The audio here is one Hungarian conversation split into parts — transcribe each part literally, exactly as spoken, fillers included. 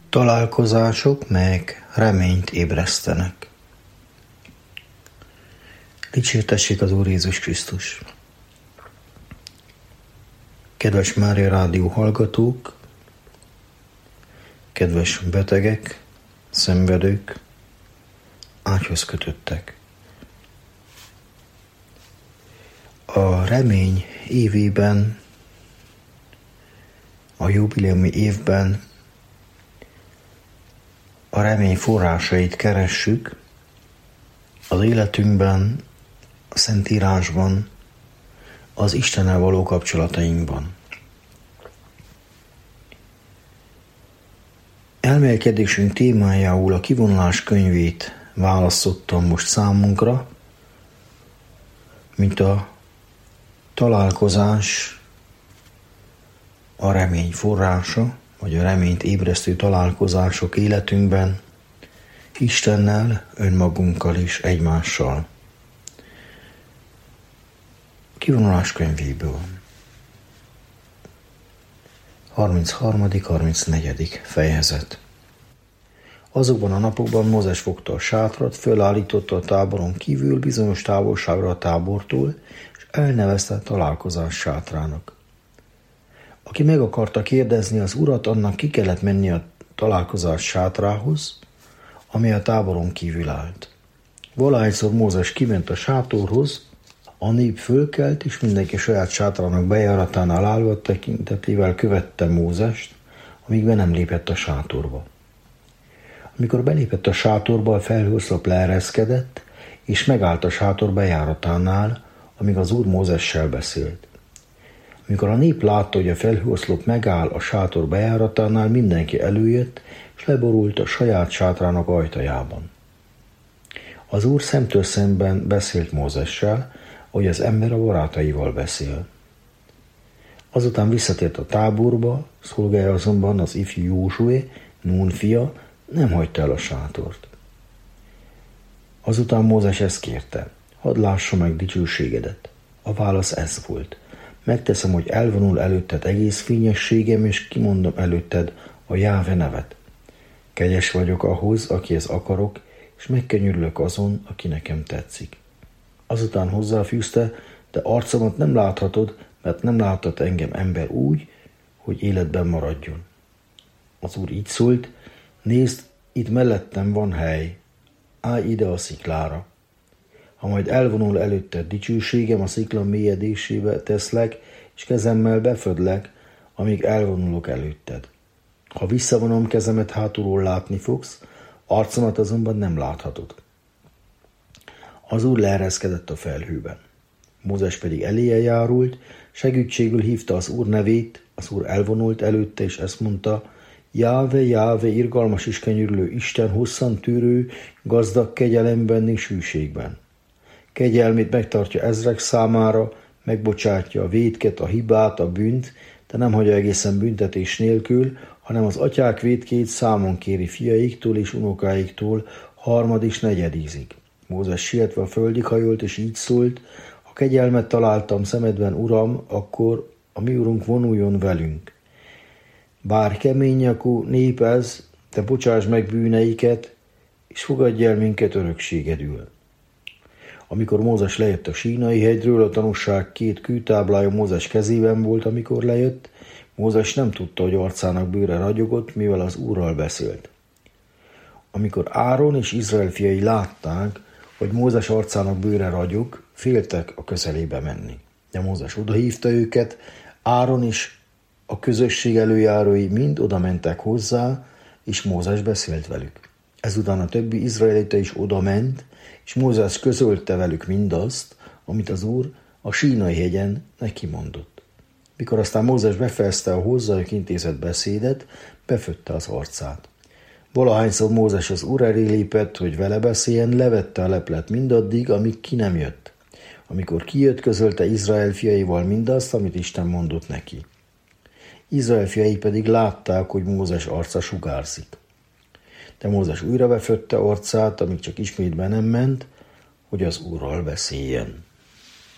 Találkozások, melyek reményt ébresztenek. Dicsértessék az Úr Jézus Krisztus! Kedves Mária Rádió hallgatók, kedves betegek, szenvedők, ágyhoz kötöttek. A remény évében, a jubileumi évben a remény forrásait keressük az életünkben, a Szentírásban, az Istennel való kapcsolatainkban. Elmélkedésünk témájául a kivonulás könyvét választottam most számunkra, mint a találkozás a remény forrása, vagy a reményt ébresztő találkozások életünkben, Istennel, önmagunkkal és egymással. Kivonulás könyvéből. harmincharmadik harmincnegyedik fejezet. Azokban a napokban Mózes fogta a sátrat, fölállította a táboron kívül bizonyos távolságra a tábortól, és elnevezte a találkozás sátrának. Aki meg akarta kérdezni az urat, annak ki kellett menni a találkozás sátrához, ami a táboron kívül állt. Valahányszor Mózes kiment a sátorhoz, a nép fölkelt, és mindenki saját sátrának bejáratánál állva tekintetével követte Mózest, amíg be nem lépett a sátorba. Amikor belépett a sátorba, a felhőoszlop leereszkedett, és megállt a sátor bejáratánál, amíg az Úr Mózessel beszélt. Amikor a nép látta, hogy a felhőoszlop megáll a sátor bejáratánál, mindenki előjött, és leborult a saját sátrának ajtajában. Az Úr szemtől szemben beszélt Mózessel, ahogy az ember a barátaival beszél. Azután visszatért a táborba, szolgája azonban az ifjú Józsué, Nun fia, nem hagyta el a sátort. Azután Mózes ezt kérte: hadd lássa meg dicsőségedet. A válasz ez volt: megteszem, hogy elvonul előtted egész fényességem, és kimondom előtted a Jáve nevet. Kegyes vagyok ahhoz, akihez akarok, és megkönyörülök azon, aki nekem tetszik. Azután hozzáfűzte: de arcomat nem láthatod, mert nem láthat engem ember úgy, hogy életben maradjon. Az Úr így szólt: nézd, itt mellettem van hely, állj ide a sziklára. Ha majd elvonul előtted dicsőségem, a szikla mélyedésébe teszlek, és kezemmel befödlek, amíg elvonulok előtted. Ha visszavonom kezemet, hátulról látni fogsz, arcomat azonban nem láthatod. Az Úr leereszkedett a felhőben. Mózes pedig eléje járult, segítségül hívta az Úr nevét, az Úr elvonult előtte, és ezt mondta: Jáve, Jáve, irgalmas és könyörülő Isten, hosszan tűrő, gazdag kegyelemben és hűségben. Kegyelmét megtartja ezrek számára, megbocsátja a vétket, a hibát, a bűnt, de nem hagyja egészen büntetés nélkül, hanem az atyák vétkét számon kéri fiaiktól és unokáiktól harmad és negyedízig. Mózes sietve a földig hajolt, és így szólt: ha kegyelmet találtam szemedben, Uram, akkor a mi Urunk vonuljon velünk. Bár keménynyakú nép ez, te bocsásd meg bűneiket, és fogadj el minket örökségedül. Amikor Mózes lejött a Sínai hegyről, a tanúság két kőtáblája Mózes kezében volt, amikor lejött. Mózes nem tudta, hogy arcának bőre ragyogott, mivel az Úrral beszélt. Amikor Áron és Izrael fiai látták, hogy Mózes arcának bőre ragyog, féltek a közelébe menni. De Mózes odahívta őket, Áron és a közösség előjárói mind oda mentek hozzá, és Mózes beszélt velük. Ezután a többi izraelita is oda ment, és Mózes közölte velük mindazt, amit az Úr a Sínai hegyen neki mondott. Mikor aztán Mózes befejezte a hozzájuk intézett beszédet, befödte az arcát. Valahányszor Mózes az Úr elé lépett, hogy vele beszéljen, levette a leplet mindaddig, amíg ki nem jött. Amikor kijött, közölte Izrael fiaival mindazt, amit Isten mondott neki. Izrael fiai pedig látták, hogy Mózes arca sugárzik. De Mózes újra befödte arcát, amíg csak ismét be nem ment, hogy az Úrral beszéljen.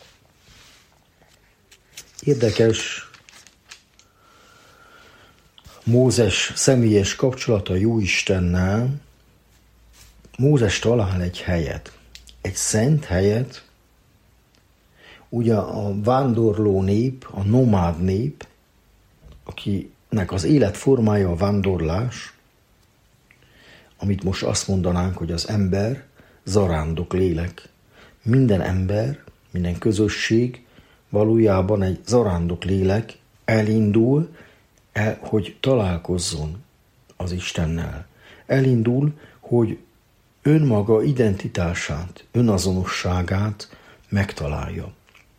Érdekes Mózes személyes kapcsolata Jóistennel. Mózes talál egy helyet, egy szent helyet. Ugye a vándorló nép, a nomád nép, akinek az életformája a vándorlás, amit most azt mondanánk, hogy az ember zarándok lélek. Minden ember, minden közösség valójában egy zarándok lélek, elindul, el, hogy találkozzon az Istennel. Elindul, hogy önmaga identitását, önazonosságát megtalálja.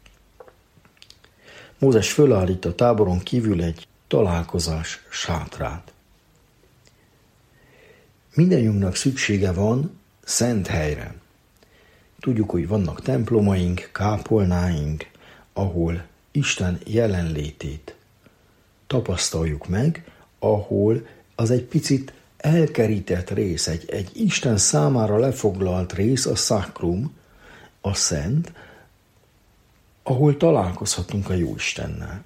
Mózes fölállít a táboron kívül egy találkozás sátrát. Mindennyiunknak szüksége van szent helyre. Tudjuk, hogy vannak templomaink, kápolnáink, ahol Isten jelenlétét tapasztaljuk meg, ahol az egy picit elkerített rész, egy, egy Isten számára lefoglalt rész, a sacrum, a szent, ahol találkozhatunk a Jóistennel.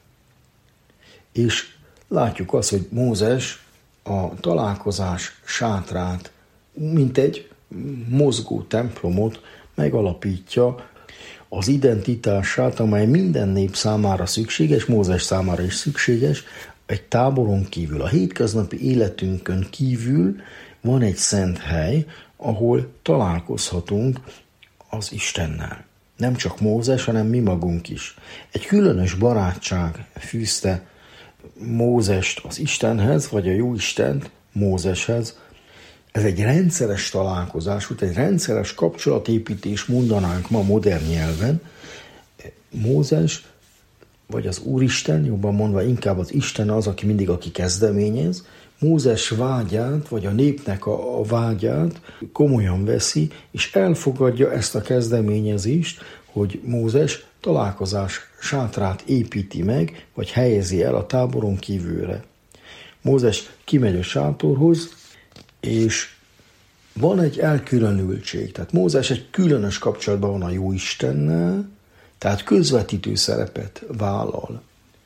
És látjuk azt, hogy Mózes a találkozás sátrát, mint egy mozgó templomot megalapítja, az identitását, amely minden nép számára szükséges, Mózes számára is szükséges, egy táboron kívül, a hétköznapi életünkön kívül van egy szent hely, ahol találkozhatunk az Istennel. Nem csak Mózes, hanem mi magunk is. Egy különös barátság fűzte Mózest az Istenhez, vagy a Jóistent Mózeshez. Ez egy rendszeres találkozás, egy rendszeres kapcsolatépítés, mondanánk ma modern nyelven. Mózes, vagy az Úristen, jobban mondva inkább az Isten az, aki mindig aki kezdeményez, Mózes vágyát, vagy a népnek a, a vágyát komolyan veszi, és elfogadja ezt a kezdeményezést, hogy Mózes találkozás sátrát építi meg, vagy helyezi el a táboron kívülre. Mózes kimegy a sátorhoz, és van egy elkülönültség. Tehát Mózes egy különös kapcsolatban van a Jóistennel, tehát közvetítő szerepet vállal.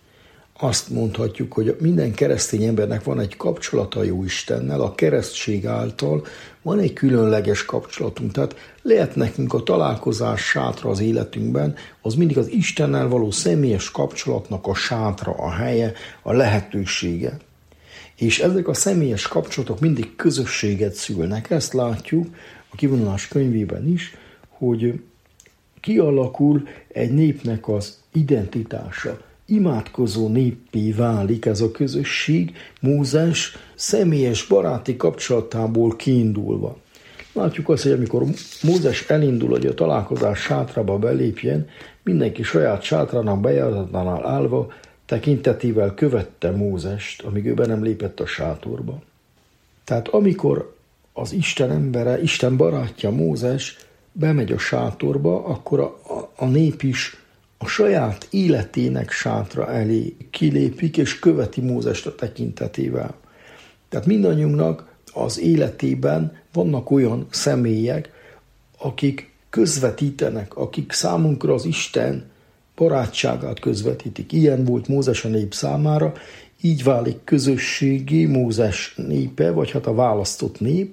Azt mondhatjuk, hogy minden keresztény embernek van egy kapcsolata a Jóistennel, a keresztség által van egy különleges kapcsolatunk. Tehát lehet nekünk a találkozás sátra az életünkben, az mindig az Istennel való személyes kapcsolatnak a sátra, a helye, a lehetősége. És ezek a személyes kapcsolatok mindig közösséget szülnek. Ezt látjuk a Kivonulás könyvében is, hogy kialakul egy népnek az identitása. Imádkozó néppé válik ez a közösség Mózes személyes baráti kapcsolatából kiindulva. Látjuk azt, hogy amikor Mózes elindul, hogy a találkozás sátrába belépjen, mindenki saját sátrának bejáratánál állva tekintetével követte Mózest, amíg ő be nem lépett a sátorba. Tehát amikor az Isten embere, Isten barátja Mózes bemegy a sátorba, akkor a, a, a nép is a saját életének sátra elé kilépik, és követi Mózest a tekintetével. Tehát mindannyiunknak az életében vannak olyan személyek, akik közvetítenek, akik számunkra az Isten barátságát közvetítik. Ilyen volt Mózes a nép számára, így válik közösségé Mózes népe, vagy hát a választott nép,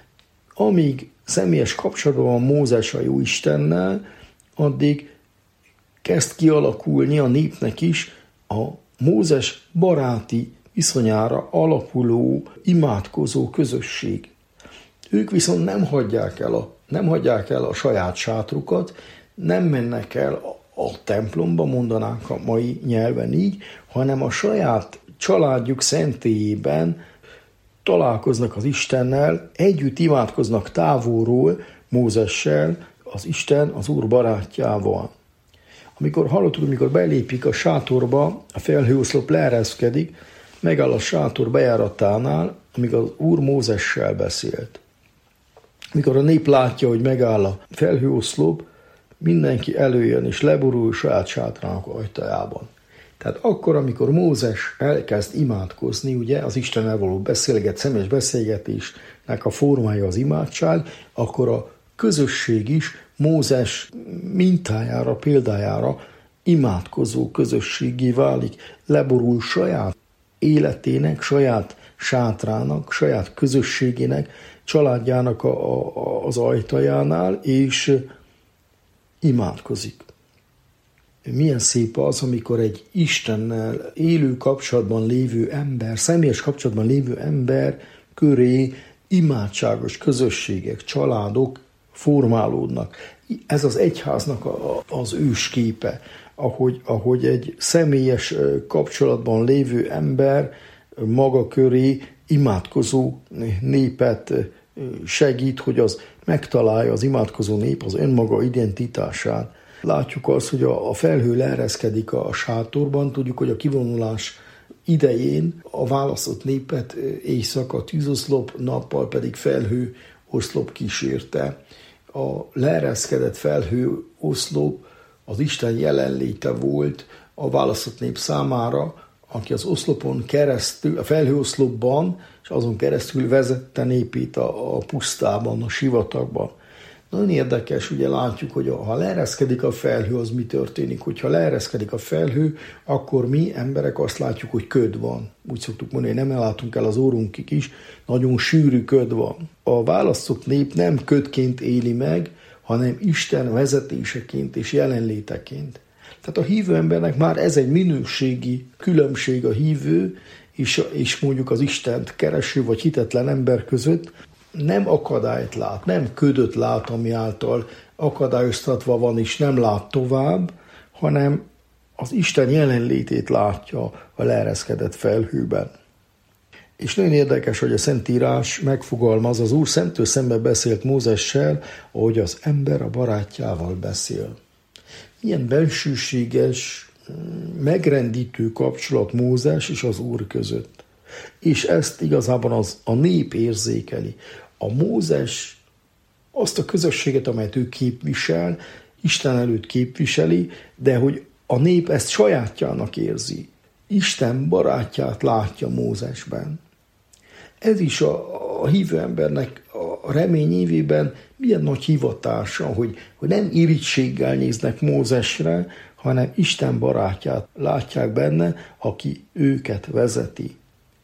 amíg személyes kapcsolatban van Mózes a Jóistennel, addig kezd kialakulni a népnek is a Mózes baráti viszonyára alapuló, imádkozó közösség. Ők viszont nem hagyják el a, nem hagyják el a saját sátrukat, nem mennek el a, a templomba, mondanánk a mai nyelven így, hanem a saját családjuk szentélyében találkoznak az Istennel, együtt imádkoznak távolról Mózessel, az Isten, az Úr barátjával. Amikor hallottuk, amikor belépik a sátorba, a felhőoszlop leereszkedik, megáll a sátor bejáratánál, amíg az Úr Mózessel beszélt. Mikor a nép látja, hogy megáll a felhőoszlop, mindenki előjön és leborul saját sátrának ajtajában. Tehát akkor, amikor Mózes elkezd imádkozni, ugye az Istennel való beszélget, személyes beszélgetésnek a formája az imádság, akkor a közösség is Mózes mintájára, példájára imádkozó közösségé válik, leborul saját életének, saját sátrának, saját közösségének, családjának a, a, az ajtajánál, és imádkozik. Milyen szép az, amikor egy Istennel élő kapcsolatban lévő ember, személyes kapcsolatban lévő ember köré imádságos közösségek, családok formálódnak. Ez az egyháznak a, az ősképe, ahogy, ahogy egy személyes kapcsolatban lévő ember maga köré imádkozó népet segít, hogy az megtalálja az imádkozó nép az önmaga identitását. Látjuk azt, hogy a felhő leereszkedik a sátorban, tudjuk, hogy a kivonulás idején a választott népet éjszaka tűzoszlop, nappal pedig felhő oszlop kísérte. A leereszkedett felhő oszlop az Isten jelenléte volt a választott nép számára, aki az oszlopon keresztül, a felhőoszlopban, és azon keresztül vezette népét a, a pusztában, a sivatagban. Nagyon érdekes, ugye látjuk, hogy ha leereszkedik a felhő, az mi történik? Hogyha leereszkedik a felhő, akkor mi emberek azt látjuk, hogy köd van. Úgy szoktuk mondani, nem ellátunk el az órunkig is, nagyon sűrű köd van. A választott nép nem ködként éli meg, hanem Isten vezetéseként és jelenléteként. Tehát a hívő embernek már ez egy minőségi különbség a hívő és, és mondjuk az Istent kereső vagy hitetlen ember között, nem akadályt lát, nem ködöt lát, ami által akadályoztatva van és nem lát tovább, hanem az Isten jelenlétét látja a leereszkedett felhőben. És nagyon érdekes, hogy a Szentírás megfogalmaz, az Úr szemtől szembe beszélt Mózessel, ahogy az ember a barátjával beszél. Ilyen bensőséges, megrendítő kapcsolat Mózes és az Úr között. És ezt igazából az, a nép érzékeli. A Mózes azt a közösséget, amelyet ő képvisel, Isten előtt képviseli, de hogy a nép ezt sajátjának érzi. Isten barátját látja Mózesben. Ez is a, a hívő embernek a remény évében milyen nagy hivatása, hogy, hogy nem irítséggel néznek Mózesre, hanem Isten barátját látják benne, aki őket vezeti.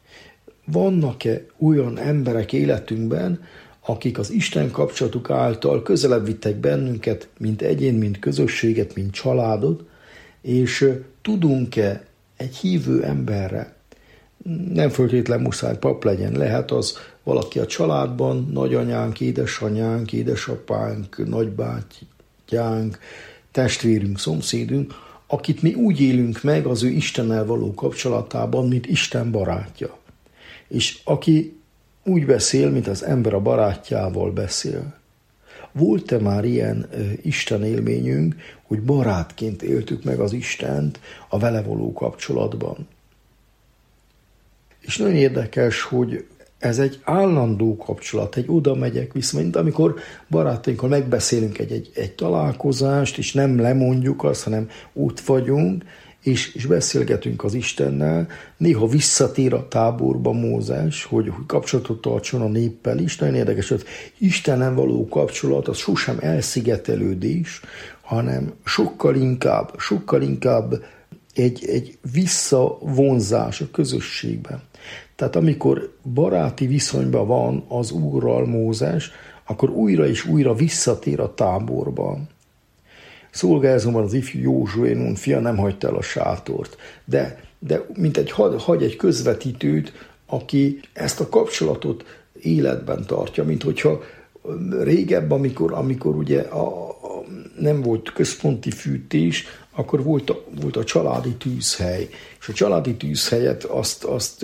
Vannak-e olyan emberek életünkben, akik az Isten kapcsolatuk által közelebb vittek bennünket, mint egyén, mint közösséget, mint családot, és tudunk-e egy hívő emberre, nem feltétlenül muszáj pap legyen, lehet az valaki a családban, nagyanyánk, édesanyánk, édesapánk, nagybátyánk, testvérünk, szomszédunk, akit mi úgy élünk meg az ő Istennel való kapcsolatában, mint Isten barátja. És aki úgy beszél, mint az ember a barátjával beszél. Volt-e már ilyen uh, Isten élményünk, hogy barátként éltük meg az Istent a vele való kapcsolatban? És nagyon érdekes, hogy ez egy állandó kapcsolat, egy oda megyek vissza, mint amikor barátainkkal megbeszélünk egy, egy, egy találkozást, és nem lemondjuk azt, hanem ott vagyunk, és, és beszélgetünk az Istennel. Néha visszatér a táborba Mózes, hogy, hogy kapcsolatot tartson a néppel is. Nagyon érdekes, hogy Istennel való kapcsolat az sosem elszigetelődés, hanem sokkal inkább, sokkal inkább egy, egy visszavonzás a közösségben. Tehát amikor baráti viszonyban van az Úrral Mózes, akkor újra és újra visszatér a táborba. Szolgálzóban az ifjú Józsué Nun fia nem hagyta el a sátort, de, de mint egy, hagy egy közvetítőt, aki ezt a kapcsolatot életben tartja, mint hogyha régebb, amikor, amikor ugye a, a, nem volt központi fűtés, akkor volt a, volt a családi tűzhely, és a családi tűzhelyet azt, azt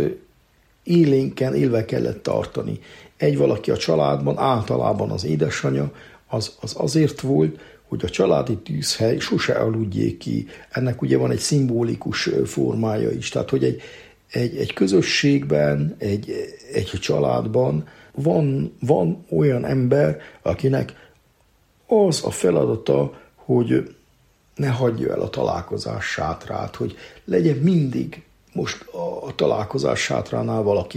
élénken élve kellett tartani. Egy valaki a családban, általában az édesanyja, az, az azért volt, hogy a családi tűzhely sose aludjék ki. Ennek ugye van egy szimbolikus formája is. Tehát, hogy egy, egy, egy közösségben, egy, egy családban van, van olyan ember, akinek az a feladata, hogy ne hagyja el a találkozás sátrát, hogy legyen mindig most a találkozás sátránál valaki.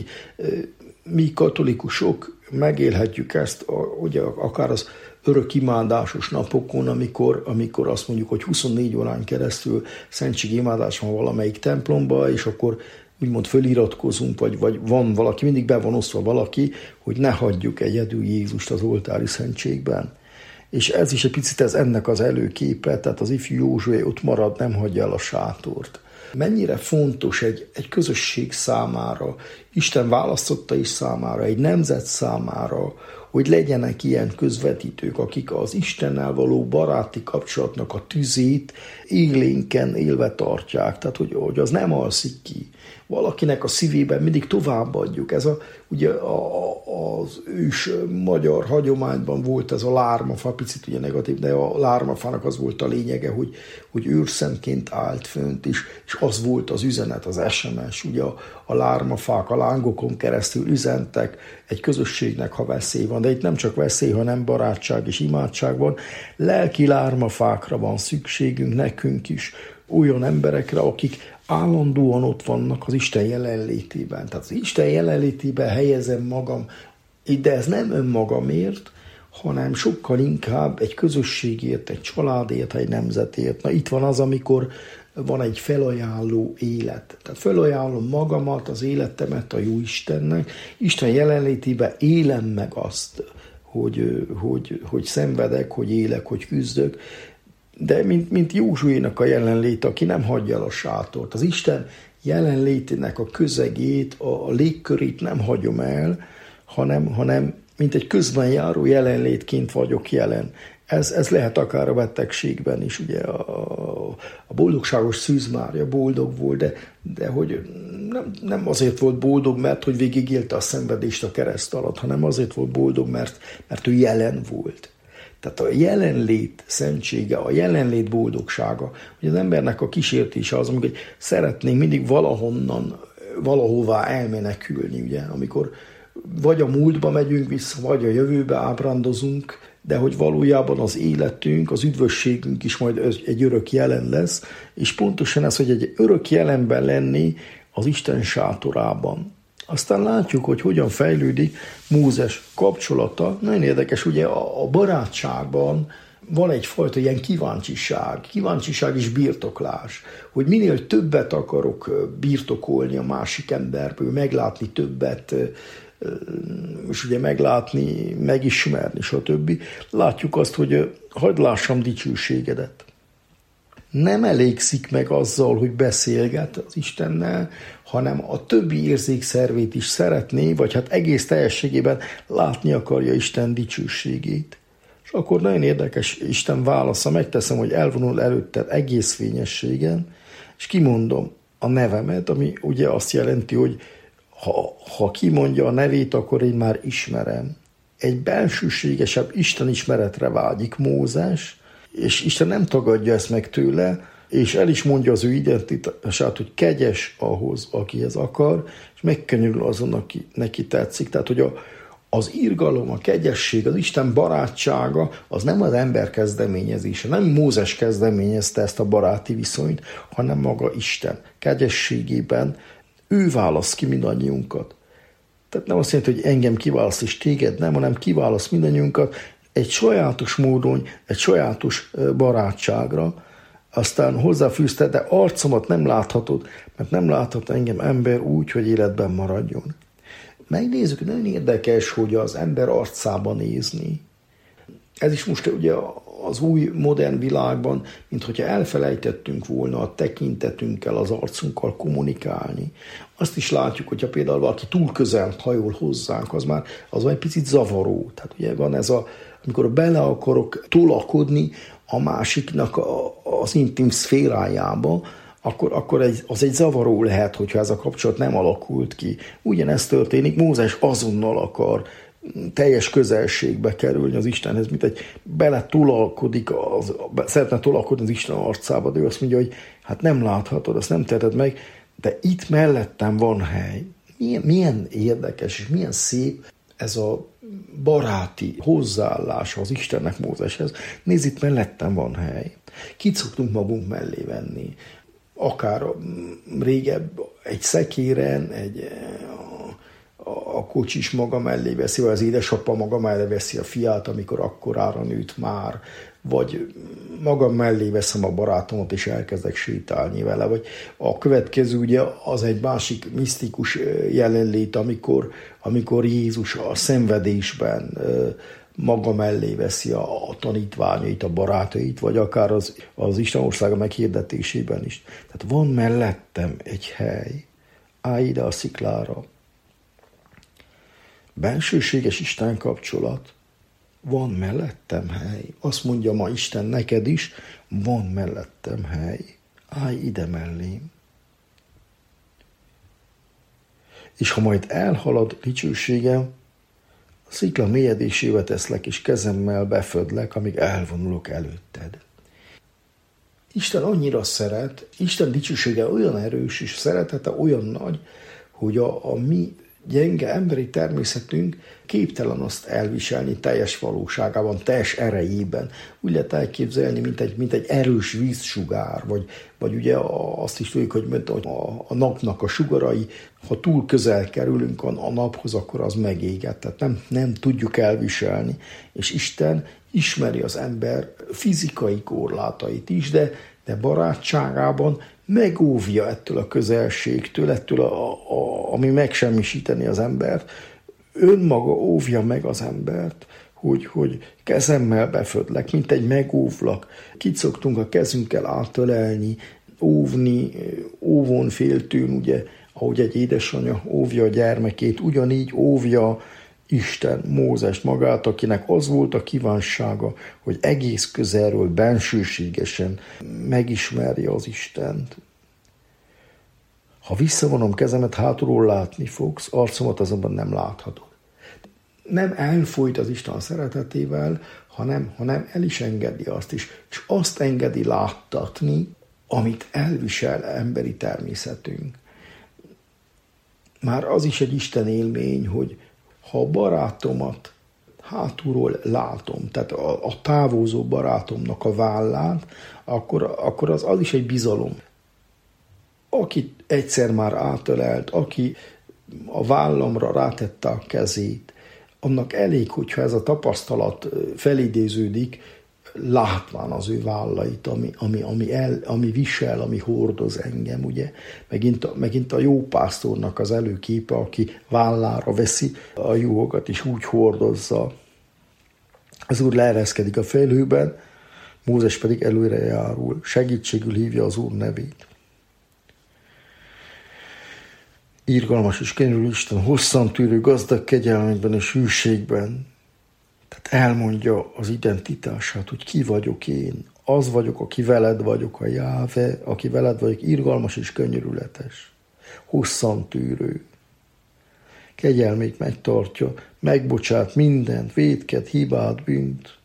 Mi katolikusok megélhetjük ezt, ugye akár az örökimádásos napokon, amikor, amikor azt mondjuk, hogy huszonnégy órán keresztül szentségi imádás van valamelyik templomba, és akkor úgymond föliratkozunk, vagy, vagy van valaki, mindig be van osztva valaki, hogy ne hagyjuk egyedül Jézust az oltári szentségben. És ez is egy picit ez ennek az előképe, tehát az ifjú Józsué ott marad, nem hagyja el a sátort. Mennyire fontos egy, egy közösség számára, Isten választotta is számára, egy nemzet számára, hogy legyenek ilyen közvetítők, akik az Istennel való baráti kapcsolatnak a tüzét élénken élve tartják, tehát hogy, hogy az nem alszik ki. Valakinek a szívében mindig továbbadjuk. Ez a, ugye a, az ős magyar hagyományban volt ez a lármafa, picit ugye negatív, de a lármafának az volt a lényege, hogy, hogy őrszemként állt fönt, és, és az volt az üzenet, az es em es. Ugye a, a lármafák a lángokon keresztül üzentek egy közösségnek, ha veszély van, de itt nem csak veszély, hanem barátság és imádság van. Lelki lármafákra van szükségünk nekünk is, olyan emberekre, akik állandóan ott vannak az Isten jelenlétében. Tehát az Isten jelenlétében helyezem magam, de ez nem önmagamért, hanem sokkal inkább egy közösségért, egy családért, egy nemzetért. Na itt van az, amikor van egy felajánló élet. Tehát felajánlom magamat, az életemet a jó Istennek. Isten jelenlétében élem meg azt, hogy, hogy, hogy szenvedek, hogy élek, hogy küzdök. De mint, mint Józsuénak a jelenléte, aki nem hagyja el a sátort. Az Isten jelenlétének a közegét, a légkörét nem hagyom el, hanem, hanem mint egy közben járó jelenlétként vagyok jelen. Ez, ez lehet akár a betegségben is, ugye a, a boldogságos Szűz Mária boldog volt, de, de hogy nem, nem azért volt boldog, mert hogy végigélte a szenvedést a kereszt alatt, hanem azért volt boldog, mert, mert ő jelen volt. Tehát a jelenlét szentsége, a jelenlét boldogsága, hogy az embernek a kísértése az, amikor szeretnénk mindig valahonnan, valahová elmenekülni, ugye, amikor vagy a múltba megyünk vissza, vagy a jövőbe ábrándozunk, de hogy valójában az életünk, az üdvösségünk is majd egy örök jelen lesz, és pontosan ez, hogy egy örök jelenben lenni az Isten sátorában. Aztán látjuk, hogy hogyan fejlődik Mózes kapcsolata. Nagyon érdekes, ugye a barátságban van egyfajta ilyen kíváncsiság, kíváncsiság és birtoklás, hogy minél többet akarok birtokolni a másik emberből, meglátni többet, és ugye meglátni, megismerni, stb. Látjuk azt, hogy hadd lássam dicsőségedet. Nem elégszik meg azzal, hogy beszélget az Istennel, hanem a többi érzékszervét is szeretné, vagy hát egész teljességében látni akarja Isten dicsőségét. És akkor nagyon érdekes Isten válasza, megteszem, hogy elvonul előtted egész fényességen, és kimondom a nevemet, ami ugye azt jelenti, hogy ha, ha kimondja a nevét, akkor én már ismerem. Egy belsőségesebb Isten ismeretre vágyik Mózes, és Isten nem tagadja ezt meg tőle, és el is mondja az ő identitását, hogy kegyes ahhoz, akihez akar, és megkönyörül azon, aki neki tetszik. Tehát, hogy a, az irgalom, a kegyesség, az Isten barátsága, az nem az ember kezdeményezése, nem Mózes kezdeményezte ezt a baráti viszonyt, hanem maga Isten kegyességében ő választ ki mindannyiunkat. Tehát nem azt jelenti, hogy engem kiválaszt és téged nem, hanem kiválaszt mindannyiunkat egy sajátos módon, egy sajátos barátságra. Aztán hozzáfűzte, de arcomat nem láthatod, mert nem láthat engem ember úgy, hogy életben maradjon. Megnézzük, nagyon érdekes, hogy az ember arcába nézni. Ez is most ugye az új modern világban, mint hogyha elfelejtettünk volna a tekintetünkkel, az arcunkkal kommunikálni. Azt is látjuk, hogyha például valaki túl közel hajol hozzánk, az már, az már egy picit zavaró. Tehát ugye van ez a, amikor bele akarok tolakodni a másiknak a, az intim szférájába, akkor, akkor egy, az egy zavaró lehet, hogyha ez a kapcsolat nem alakult ki. Ugyanezt történik, Mózes azonnal akar teljes közelségbe kerülni az Istenhez, mint egy bele tolalkodik, az, szeretne tolalkodni az Isten arcába, de ő azt mondja, hogy hát nem láthatod, azt nem teheted meg, de itt mellettem van hely. Milyen, milyen érdekes és milyen szép ez a baráti hozzáállása az Istennek Mózeshez. Nézd, itt mellettem van hely. Kit szoktunk magunk mellé venni? Akár régebb egy szekéren, egy, a, a kocsis maga mellé veszi, vagy az édesapa maga mellé veszi a fiát, amikor akkorára nőtt már, vagy magam mellé veszem a barátomat, és elkezdek sétálni vele, vagy a következő ugye az egy másik misztikus jelenlét, amikor, amikor Jézus a szenvedésben maga mellé veszi a, a tanítványait, a barátait, vagy akár az, az Isten országa meghirdetésében is. Tehát van mellettem egy hely, állj ide a sziklára. Bensőséges Isten kapcsolat, van mellettem hely. Azt mondja ma Isten neked is, van mellettem hely. Állj ide mellém. És ha majd elhalad dicsőségem, a szikla mélyedésébe teszlek, és kezemmel befödlek, amíg elvonulok előtted. Isten annyira szeret, Isten dicsősége olyan erős, és szeretete olyan nagy, hogy a, a mi gyenge emberi természetünk képtelen azt elviselni teljes valóságában, teljes erejében. Úgy lehet elképzelni, mint egy, mint egy erős vízsugár, vagy, vagy ugye azt is tudjuk, hogy a, a napnak a sugarai, ha túl közel kerülünk a, a naphoz, akkor az megéget. Tehát nem, nem tudjuk elviselni. És Isten ismeri az ember fizikai korlátait is, de, de barátságában megóvja ettől a közelségtől, ettől, a, a, ami megsemmisíteni az embert. Önmaga óvja meg az embert, hogy, hogy kezemmel befödlek, mint egy megóvlak. Kit szoktunk a kezünkkel átölelni, óvni, óvon féltőn, ugye, ahogy egy édesanyja óvja a gyermekét, ugyanígy óvja Isten Mózest magát, akinek az volt a kívánsága, hogy egész közelről, bensőségesen megismerje az Istent. Ha visszavonom kezemet, hátulról látni fogsz, arcomat azonban nem láthatod. Nem elfolyt az Isten szeretetével, hanem, hanem el is engedi azt is, és azt engedi láttatni, amit elvisel emberi természetünk. Már az is egy Isten élmény, hogy ha a barátomat hátulról látom, tehát a, a távozó barátomnak a vállát, akkor, akkor az, az is egy bizalom. Aki egyszer már átölelt, aki a vállamra rátette a kezét, annak elég, hogyha ez a tapasztalat felidéződik, látván az ő vállait, ami, ami, ami, el, ami visel, ami hordoz engem, ugye. Megint a, megint a jó pásztornak az előképe, aki vállára veszi a juhokat, és úgy hordozza. Az Úr leereszkedik a felhőben, Mózes pedig előre járul, segítségül hívja az Úr nevét. Irgalmas és könyörülő Isten, hosszantűrő, gazdag kegyelmekben és hűségben. Tehát elmondja az identitását, hogy ki vagyok én. Az vagyok, aki veled vagyok, a Jáve, aki veled vagyok, irgalmas és könyörületes. Hosszantűrő. Kegyelmét megtartja, megbocsát mindent, vétket, hibát, bűnt.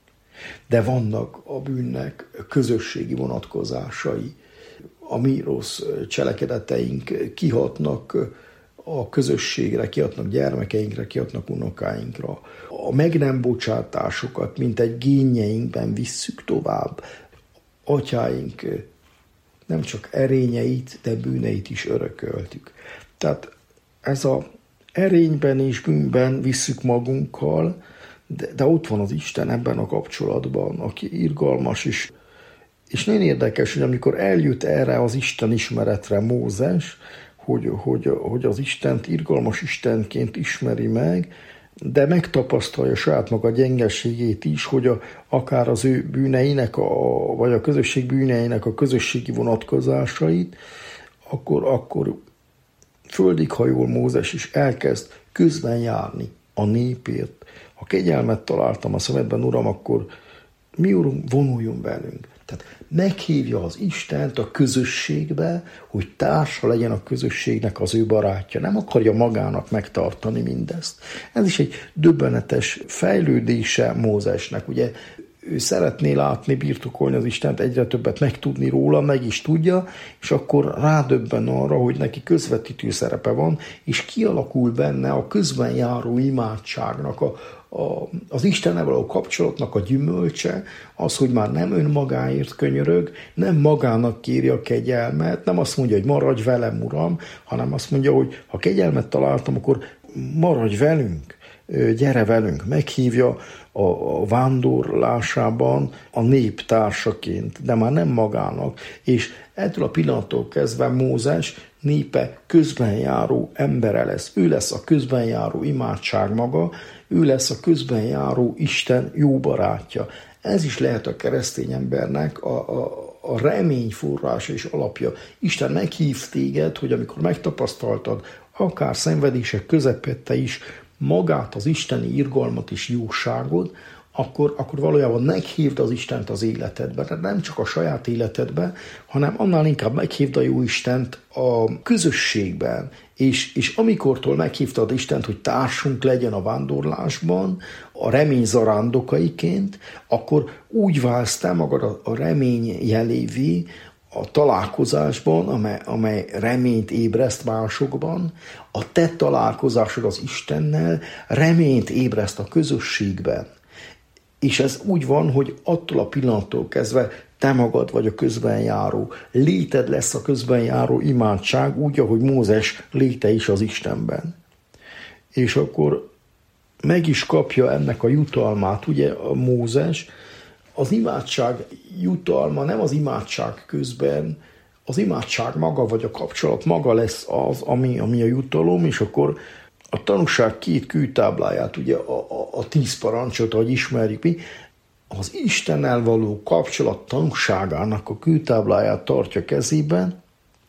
De vannak a bűnnek közösségi vonatkozásai. A mi rossz cselekedeteink kihatnak a közösségre, kihatnak gyermekeinkre, kihatnak unokáinkra. A meg nem bocsátásokat, mint egy génjeinkben visszük tovább. Atyáink nem csak erényeit, de bűneit is örököltük. Tehát ez a erényben és bűnben visszük magunkkal, de, de ott van az Isten ebben a kapcsolatban, aki irgalmas is. És nagyon érdekes, hogy amikor eljut erre az Isten ismeretre Mózes, hogy, hogy, hogy az Istent irgalmas Istenként ismeri meg, de megtapasztalja saját maga gyengeségét is, hogy a, akár az ő bűneinek, a, vagy a közösség bűneinek a közösségi vonatkozásait, akkor, akkor földig hajol Mózes, és elkezd közben járni a népért. Ha kegyelmet találtam a szemedben, Uram, akkor mi, Urunk, vonuljon velünk. Tehát meghívja az Istent a közösségbe, hogy társa legyen a közösségnek az ő barátja. Nem akarja magának megtartani mindezt. Ez is egy döbbenetes fejlődése Mózesnek. Ugye ő szeretné látni, birtokolni az Istent, egyre többet megtudni róla, meg is tudja, és akkor rádöbben arra, hogy neki közvetítő szerepe van, és kialakul benne a közben járó imádságnak, a, a, az Istennel való kapcsolatnak a gyümölcse, az, hogy már nem önmagáért könyörög, nem magának kéri a kegyelmet, nem azt mondja, hogy maradj velem, Uram, hanem azt mondja, hogy ha kegyelmet találtam, akkor maradj velünk. gyere velünk, meghívja a vándorlásában a nép társaként, de már nem magának, és ettől a pillanattól kezdve Mózes népe közbenjáró embere lesz. Ő lesz a közbenjáró imádság maga, ő lesz a közbenjáró Isten jó barátja. Ez is lehet a keresztény embernek a, a, a remény forrása és alapja. Isten meghív téged, hogy amikor megtapasztaltad, akár szenvedések közepette is magát, az isteni irgalmat és jóságot, akkor, akkor valójában meghívd az Istent az életedbe. Tehát nem csak a saját életedbe, hanem annál inkább meghívd a jó Istent a közösségben. És, és amikortól meghívtad Istent, hogy társunk legyen a vándorlásban, a remény zarándokaiként, akkor úgy válsz te magad a, a remény jelévé, a találkozásban, amely, amely reményt ébreszt másokban, a te találkozásod az Istennel reményt ébreszt a közösségben. És ez úgy van, hogy attól a pillanattól kezdve te magad vagy a közbenjáró. Léted lesz a közbenjáró imádság, úgy, ahogy Mózes léte is az Istenben. És akkor meg is kapja ennek a jutalmát, ugye a Mózes. Az imádság jutalma nem az imádság közben, az imádság maga, vagy a kapcsolat maga lesz az, ami, ami a jutalom, és akkor a tanúság két kőtábláját, ugye a, a, a tíz parancsot, ahogy ismerjük mi, az Istennel való kapcsolat tanúságának a kőtábláját tartja kezében,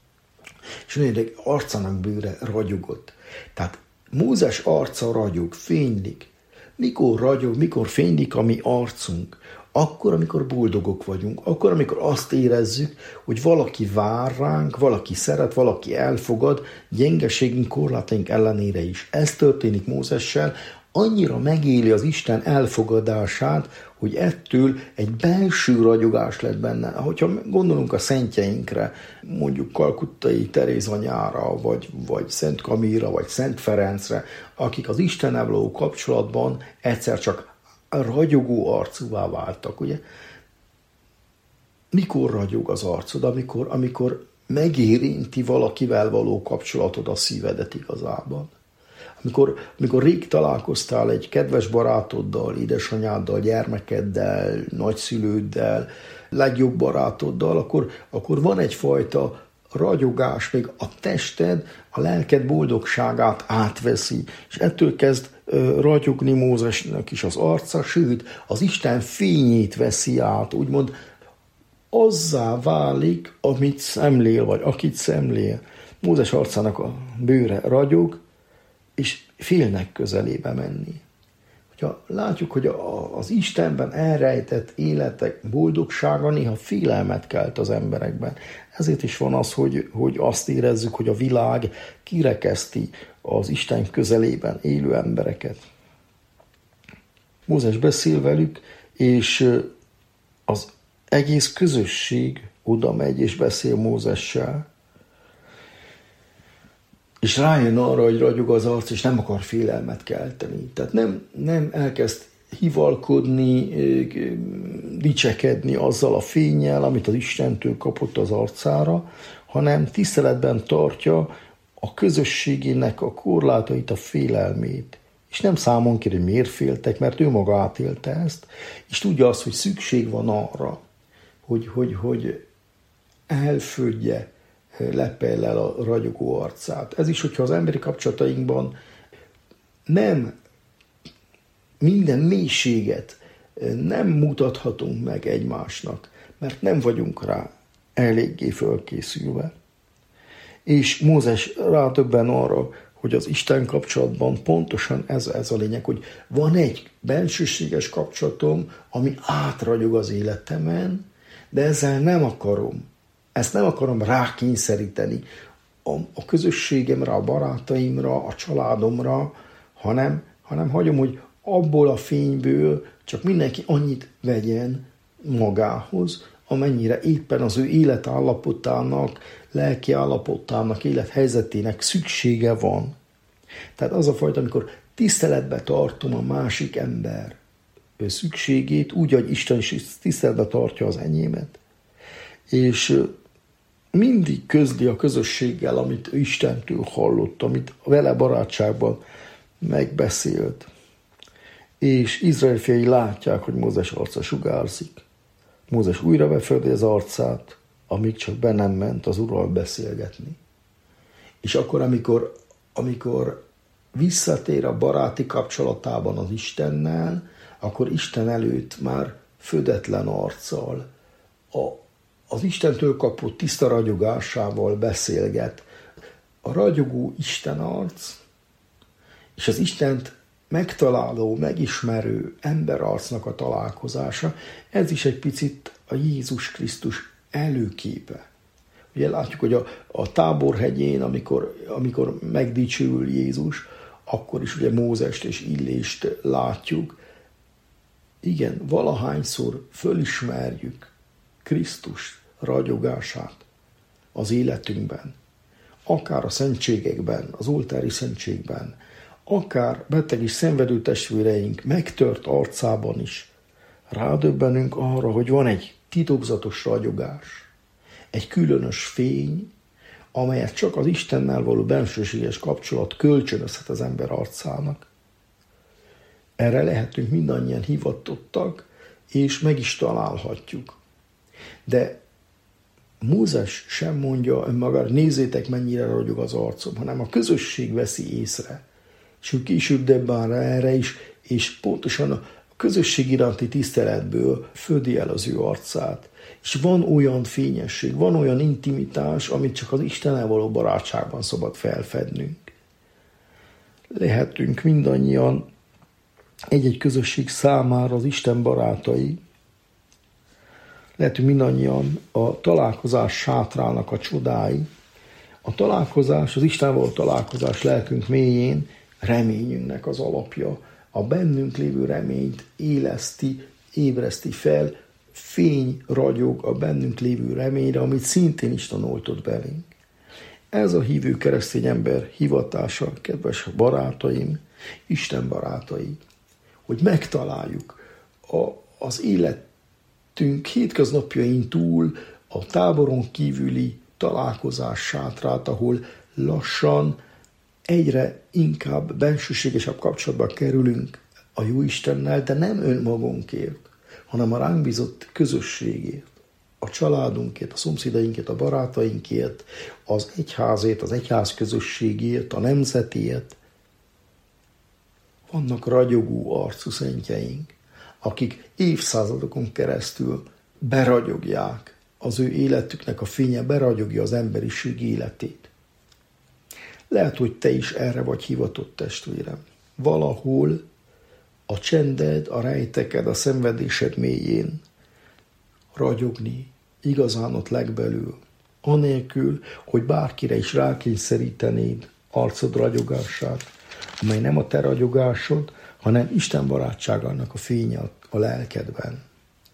és nézd, arcának bőre ragyogott. Tehát Mózes arca ragyog, fénylik. Mikor ragyog, mikor fénylik a mi arcunk? Akkor, amikor boldogok vagyunk, akkor, amikor azt érezzük, hogy valaki vár ránk, valaki szeret, valaki elfogad, gyengeségünk, korlátaink ellenére is. Ez történik Mózessel, annyira megéli az Isten elfogadását, hogy ettől egy belső ragyogás lett benne. Hogyha gondolunk a szentjeinkre, mondjuk Kalkuttai Teréz anyára, vagy, vagy Szent Kamilla, vagy Szent Ferencre, akik az Istennel való kapcsolatban egyszer csak ragyogó arcúvá váltak, ugye? Mikor ragyog az arcod? Amikor, amikor megérinti valakivel való kapcsolatod a szívedet igazában. Amikor, amikor rég találkoztál egy kedves barátoddal, édesanyáddal, gyermekeddel, nagyszülőddel, legjobb barátoddal, akkor, akkor van egyfajta ragyogás, még a tested, a lelked boldogságát átveszi, és ettől kezd uh, ragyogni Mózesnek is az arca, sőt, az Isten fényét veszi át, úgymond azzá válik, amit szemlél, vagy akit szemlél. Mózes arcának a bőre ragyog, és félnek közelébe menni. Hogyha látjuk, hogy a, az Istenben elrejtett életek boldogsága néha félelmet kelt az emberekben. Ezért is van az, hogy, hogy azt érezzük, hogy a világ kirekeszti az Isten közelében élő embereket. Mózes beszél velük, és az egész közösség oda megy és beszél Mózessel, és rájön arra, hogy ragyog az arc, és nem akar félelmet kelteni. Tehát nem, nem elkezd hivalkodni, dicsekedni azzal a fénnyel, amit az Istentől kapott az arcára, hanem tiszteletben tartja a közösségének a korlátait, a félelmét. És nem számon kér, hogy miért féltek, mert ő maga átélte ezt, és tudja azt, hogy szükség van arra, hogy, hogy, hogy elfödje lepellel a ragyogó arcát. Ez is, hogyha az emberi kapcsolatainkban nem minden mélységet nem mutathatunk meg egymásnak, mert nem vagyunk rá eléggé fölkészülve. És Mózes rádöbben arra, hogy az Isten kapcsolatban pontosan ez, ez a lényeg, hogy van egy bensőséges kapcsolatom, ami átragyog az életemen, de ezzel nem akarom Ezt nem akarom rákényszeríteni a, a közösségemre, a barátaimra, a családomra, hanem, hanem hagyom, hogy abból a fényből csak mindenki annyit vegyen magához, amennyire éppen az ő életállapotának, lelki állapotának, élethelyzetének szüksége van. Tehát az a fajta, amikor tiszteletbe tartom a másik ember ő szükségét, úgy, hogy Isten is tiszteletbe tartja az enyémet. És mindig közli a közösséggel, amit Istentől hallott, amit vele barátságban megbeszélt. és Izrael fiai látják, hogy Mózes arca sugárzik. Mózes újra beföldi az arcát, amíg csak be nem ment az Urral beszélgetni. És akkor, amikor, amikor visszatér a baráti kapcsolatában az Istennel, akkor Isten előtt már födetlen arccal, a, az Istentől kapott tiszta ragyogásával beszélget. A ragyogó Isten arc, és az Istent megtaláló, megismerő emberarcnak a találkozása, ez is egy picit a Jézus Krisztus előképe. Ugye látjuk, hogy a, a Táborhegyén, amikor, amikor megdicsül Jézus, akkor is ugye Mózest és Illést látjuk. Igen, valahányszor fölismerjük Krisztus ragyogását az életünkben, akár a szentségekben, az oltári szentségben, akár beteg és szenvedő testvéreink megtört arcában is rádöbbenünk arra, hogy van egy titokzatos ragyogás, egy különös fény, amelyet csak az Istennel való bensőséges kapcsolat kölcsönözhet az ember arcának. Erre lehetünk mindannyian hivatottak, és meg is találhatjuk. De Mózes sem mondja önmagára, nézzétek, mennyire ragyog az arcom, hanem a közösség veszi észre. És ő később döbben rá erre is, és pontosan a közösség iránti tiszteletből födi el az ő arcát. És van olyan fényesség, van olyan intimitás, amit csak az Istennel való barátságban szabad felfednünk. Lehetünk mindannyian egy-egy közösség számára az Isten barátai, lehetünk mindannyian a találkozás sátrának a csodái. A találkozás, az Istennel való találkozás lelkünk mélyén reményünknek az alapja. A bennünk lévő reményt éleszti, ébreszti fel, fény ragyog a bennünk lévő reményre, amit szintén Isten oltott belénk. Ez a hívő keresztény ember hivatása, kedves barátaim, Isten barátai, hogy megtaláljuk a, az életünk hétköznapjain túl a táboron kívüli találkozás sátrát, ahol lassan egyre inkább bensőségesebb kapcsolatba kerülünk a jó Istennel, de nem önmagunkért, hanem a ránk bízott közösségért, a családunkért, a szomszédainkért, a barátainkért, az egyházért, az egyház közösségért, a nemzetért. Vannak ragyogó arcú szentjeink, akik évszázadokon keresztül beragyogják, az ő életüknek a fénye beragyogja az emberiség életét. Lehet, hogy te is erre vagy hivatott, testvérem. Valahol a csended, a rejteked, a szenvedésed mélyén ragyogni, igazán ott legbelül, anélkül, hogy bárkire is rákényszerítenéd arcod ragyogását, amely nem a te ragyogásod, hanem Isten barátságának a fénye a lelkedben.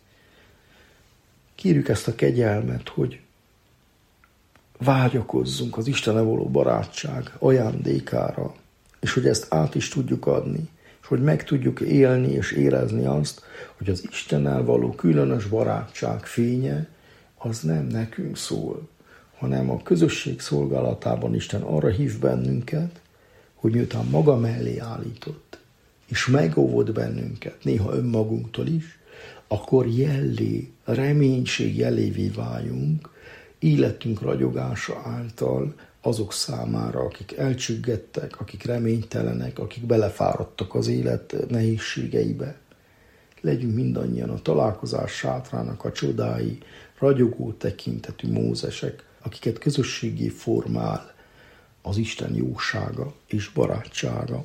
Kérjük ezt a kegyelmet, hogy vágyakozzunk az Istennel való barátság ajándékára, és hogy ezt át is tudjuk adni, és hogy meg tudjuk élni és érezni azt, hogy az Istennel való különös barátság fénye az nem nekünk szól, hanem a közösség szolgálatában Isten arra hív bennünket, hogy miután maga mellé állított, és megóvod bennünket, néha önmagunktól is, akkor jellé, reménység jelévé váljunk, életünk ragyogása által azok számára, akik elcsüggedtek, akik reménytelenek, akik belefáradtak az élet nehézségeibe. Legyünk mindannyian a találkozás sátrának a csodái, ragyogó tekintetű Mózesek, akiket közösségé formál az Isten jósága és barátsága.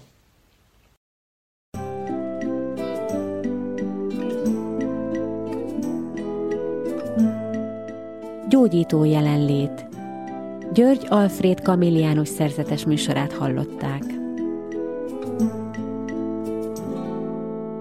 Gyógyító jelenlét. György Alfréd Kamilliánus szerzetes műsorát hallották.